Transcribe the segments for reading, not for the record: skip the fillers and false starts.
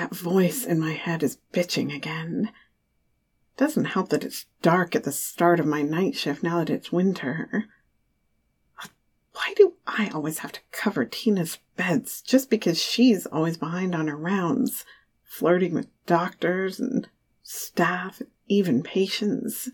That voice in my head is bitching again. Doesn't help that it's dark at the start of my night shift now that it's winter. Why do I always have to cover Tina's beds just because she's always behind on her rounds, flirting with doctors and staff, even patients?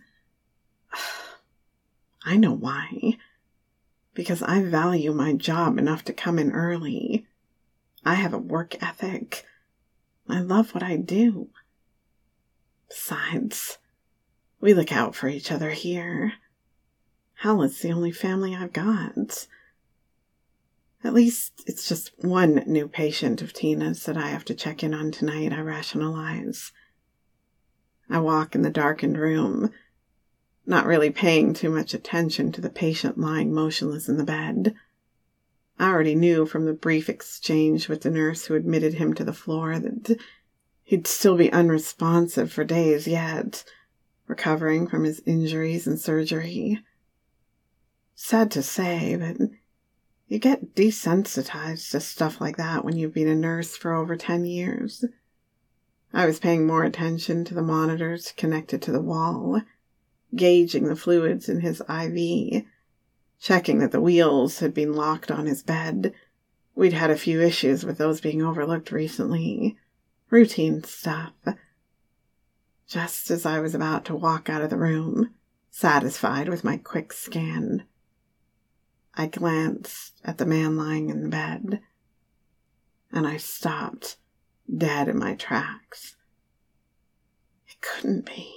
I know why. Because I value my job enough to come in early. I have a work ethic. I love what I do. Besides, we look out for each other here. Hell, it's the only family I've got. At least it's just one new patient of Tina's that I have to check in on tonight, I rationalize. I walk in the darkened room, not really paying too much attention to the patient lying motionless in the bed. I already knew from the brief exchange with the nurse who admitted him to the floor that he'd still be unresponsive for days yet, recovering from his injuries and surgery. Sad to say, but you get desensitized to stuff like that when you've been a nurse for over 10 years. I was paying more attention to the monitors connected to the wall, gauging the fluids in his IV, checking that the wheels had been locked on his bed. We'd had a few issues with those being overlooked recently. Routine stuff. Just as I was about to walk out of the room, satisfied with my quick scan, I glanced at the man lying in the bed, and I stopped dead in my tracks. It couldn't be.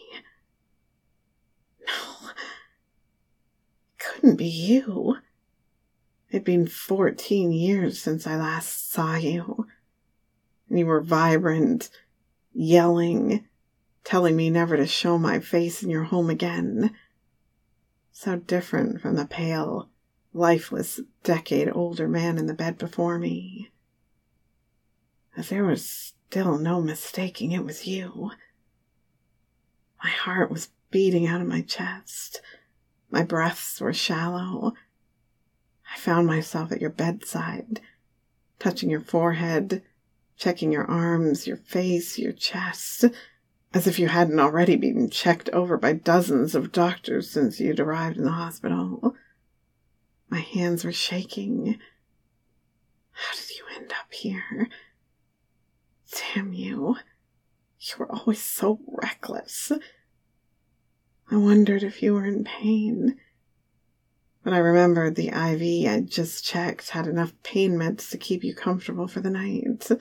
No. It couldn't be you. It'd been 14 years since I last saw you, and you were vibrant, yelling, telling me never to show my face in your home again. So different from the pale, lifeless, decade-older man in the bed before me. As there was still no mistaking it was you. My heart was beating out of my chest. My breaths were shallow. I found myself at your bedside, touching your forehead, checking your arms, your face, your chest, as if you hadn't already been checked over by dozens of doctors since you'd arrived in the hospital. My hands were shaking. How did you end up here? Damn you. You were always so reckless. I wondered if you were in pain. But I remembered the IV I'd just checked had enough pain meds to keep you comfortable for the night.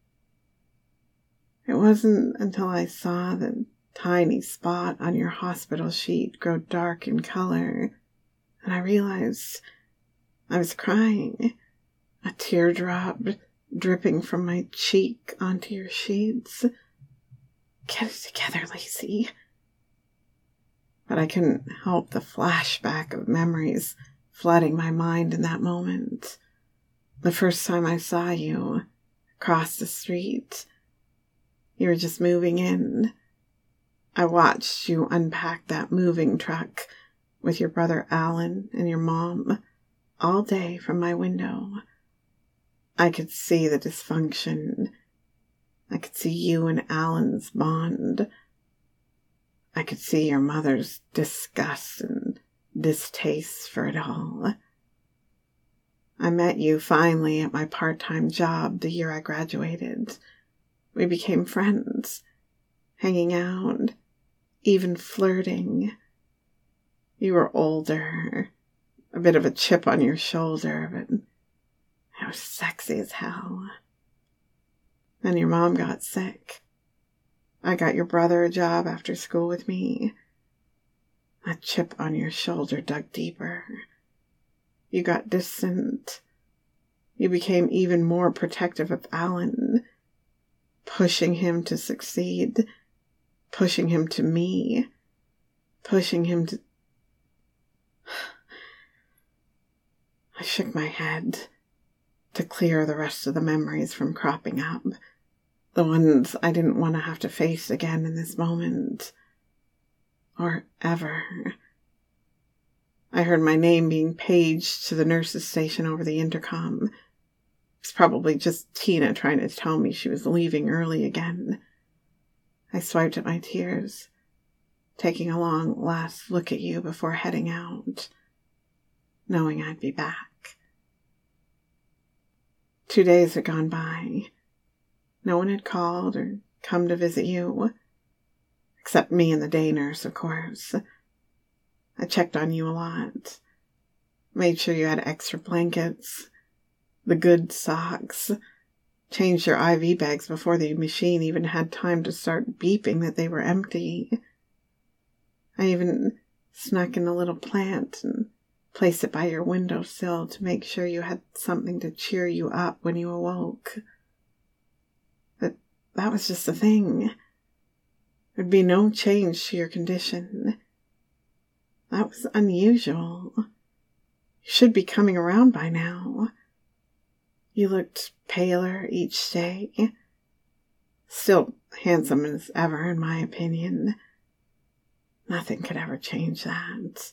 It wasn't until I saw the tiny spot on your hospital sheet grow dark in color that I realized I was crying, a teardrop dripping from my cheek onto your sheets. Get it together, Lacey. But I couldn't help the flashback of memories flooding my mind in that moment. The first time I saw you, across the street, you were just moving in. I watched you unpack that moving truck with your brother Alan and your mom all day from my window. I could see the dysfunction. I could see you and Alan's bond. I could see your mother's disgust and distaste for it all. I met you finally at my part-time job the year I graduated. We became friends, hanging out, even flirting. You were older, a bit of a chip on your shoulder, but I was sexy as hell. Then your mom got sick. I got your brother a job after school with me. That chip on your shoulder dug deeper. You got distant. You became even more protective of Alan, pushing him to succeed, pushing him to me, pushing him to... I shook my head to clear the rest of the memories from cropping up, the ones I didn't want to have to face again in this moment, or ever. I heard my name being paged to the nurse's station over the intercom. It's probably just Tina trying to tell me she was leaving early again. I swiped at my tears, taking a long last look at you before heading out, knowing I'd be back. 2 days had gone by. No one had called or come to visit you, except me and the day nurse, of course. I checked on you a lot, made sure you had extra blankets, the good socks, changed your IV bags before the machine even had time to start beeping that they were empty. I even snuck in a little plant and placed it by your windowsill to make sure you had something to cheer you up when you awoke. But that was just the thing. There'd be no change to your condition. That was unusual. You should be coming around by now. You looked paler each day. Still handsome as ever, in my opinion. Nothing could ever change that.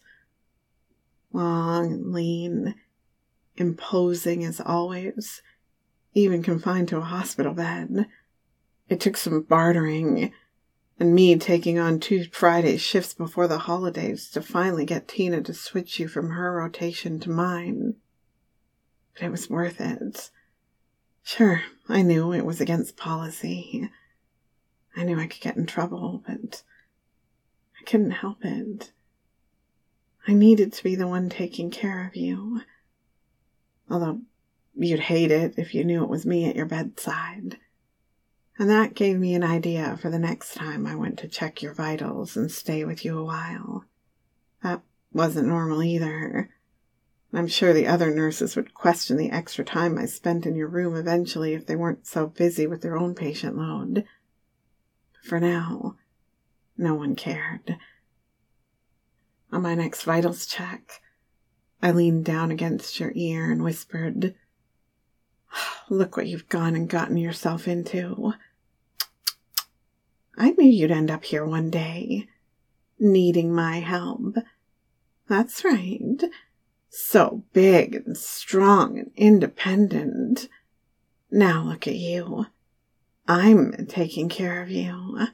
Long and lean, imposing as always, even confined to a hospital bed. It took some bartering, and me taking on 2 Friday shifts before the holidays to finally get Tina to switch you from her rotation to mine. But it was worth it. Sure, I knew it was against policy. I knew I could get in trouble, but I couldn't help it. I needed to be the one taking care of you. Although you'd hate it if you knew it was me at your bedside. And that gave me an idea for the next time I went to check your vitals and stay with you a while. That wasn't normal either. I'm sure the other nurses would question the extra time I spent in your room eventually if they weren't so busy with their own patient load. For now, no one cared. On my next vitals check, I leaned down against your ear and whispered, "Look what you've gone and gotten yourself into. I knew you'd end up here one day, needing my help. That's right. So big and strong and independent. Now look at you. I'm taking care of you."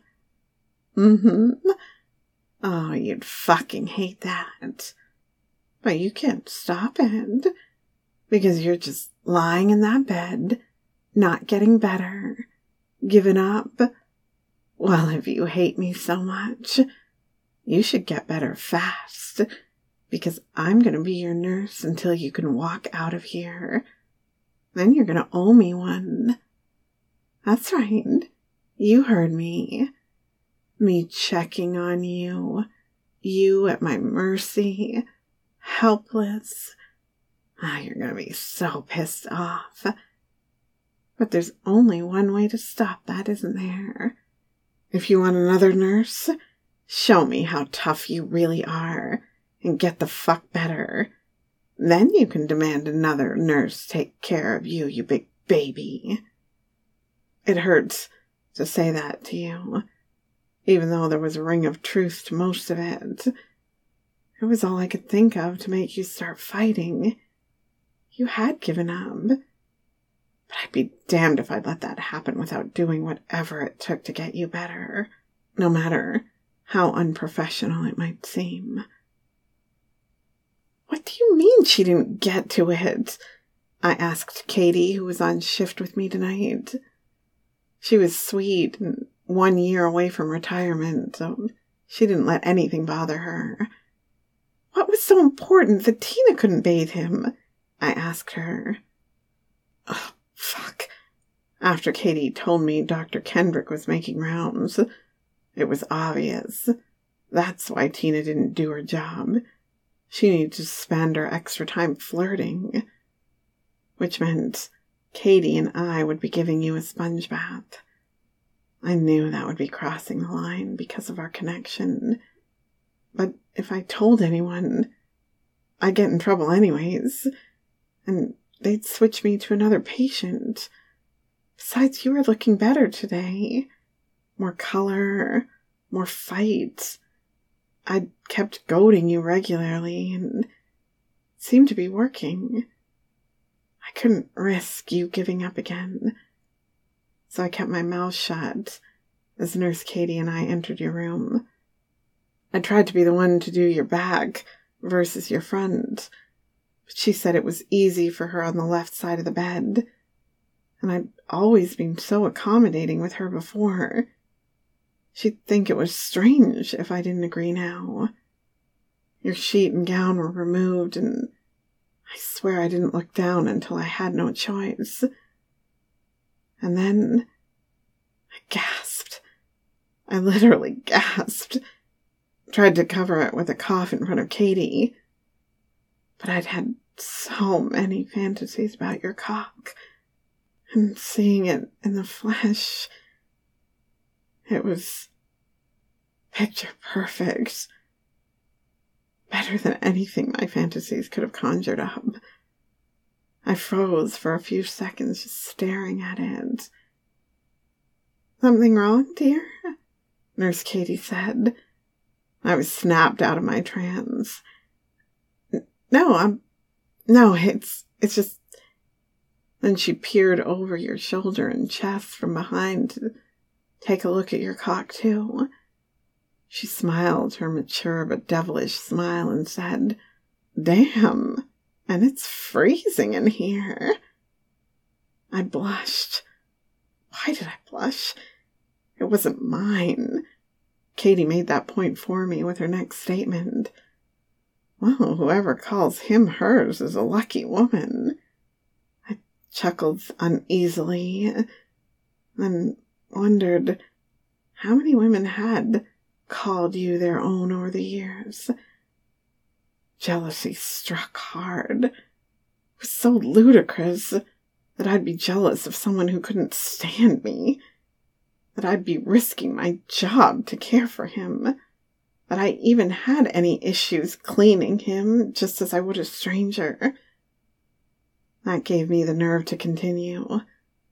Oh, you'd fucking hate that. But you can't stop it, because you're just lying in that bed, not getting better, giving up. Well, if you hate me so much, you should get better fast, because I'm going to be your nurse until you can walk out of here. Then you're going to owe me one. That's right. You heard me. Me checking on you. You at my mercy. Helpless. You're going to be so pissed off. But there's only one way to stop that, isn't there? If you want another nurse, show me how tough you really are and get the fuck better. Then you can demand another nurse take care of you, you big baby. It hurts to say that to you, even though there was a ring of truth to most of it. It was all I could think of to make you start fighting. You had given up. But I'd be damned if I'd let that happen without doing whatever it took to get you better, no matter how unprofessional it might seem. What do you mean she didn't get to it? I asked Katie, who was on shift with me tonight. She was sweet and 1 year away from retirement, so she didn't let anything bother her. What was so important that Tina couldn't bathe him? I asked her. Oh, fuck. After Katie told me Dr. Kendrick was making rounds, it was obvious. That's why Tina didn't do her job. She needed to spend her extra time flirting, which meant Katie and I would be giving you a sponge bath. I knew that would be crossing the line because of our connection, but if I told anyone, I'd get in trouble anyways, and they'd switch me to another patient. Besides, you were looking better today. More color, more fight. I'd kept goading you regularly, and it seemed to be working. I couldn't risk you giving up again. So I kept my mouth shut as Nurse Katie and I entered your room. I tried to be the one to do your back versus your front, but she said it was easy for her on the left side of the bed, and I'd always been so accommodating with her before. She'd think it was strange if I didn't agree now. Your sheet and gown were removed, and I swear I didn't look down until I had no choice. And then I gasped. I literally gasped. Tried to cover it with a cough in front of Katie. But I'd had so many fantasies about your cock. And seeing it in the flesh, it was picture perfect. Better than anything my fantasies could have conjured up. I froze for a few seconds just staring at it. Something wrong, dear? Nurse Katie said. I was snapped out of my trance. No, it's just... Then she peered over your shoulder and chest from behind to take a look at your cock, too. She smiled her mature but devilish smile and said, Damn, and it's freezing in here. I blushed. Why did I blush? It wasn't mine. Katie made that point for me with her next statement. Well, whoever calls him hers is a lucky woman. I chuckled uneasily, then wondered how many women had called you their own over the years. Jealousy struck hard. It was so ludicrous that I'd be jealous of someone who couldn't stand me, that I'd be risking my job to care for him, that I even had any issues cleaning him just as I would a stranger. That gave me the nerve to continue.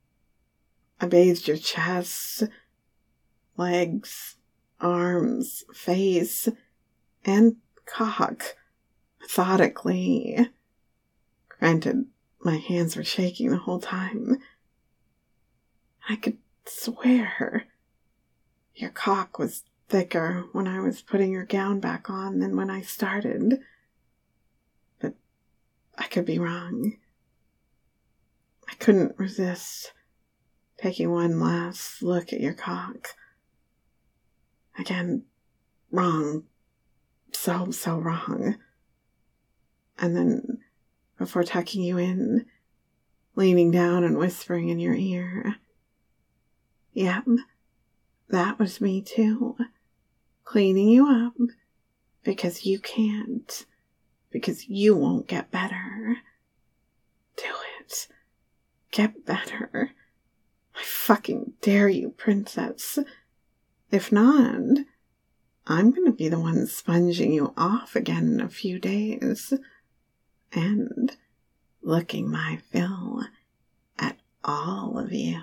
I bathed your chest, legs, arms, face, and cock, methodically. Granted, my hands were shaking the whole time. I could swear your cock was thicker when I was putting your gown back on than when I started. But I could be wrong. I couldn't resist taking one last look at your cock. Again, wrong. So wrong. And then, before tucking you in, leaning down and whispering in your ear, Yep, that was me too. Cleaning you up because you can't. Because you won't get better. Do it. Get better. I fucking dare you, princess. If not, I'm gonna be the one sponging you off again in a few days. And looking my fill at all of you.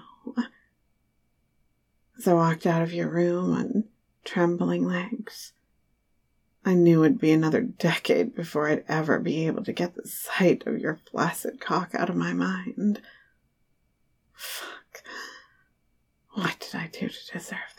As I walked out of your room on trembling legs, I knew it'd be another decade before I'd ever be able to get the sight of your flaccid cock out of my mind. Fuck. What did I do to deserve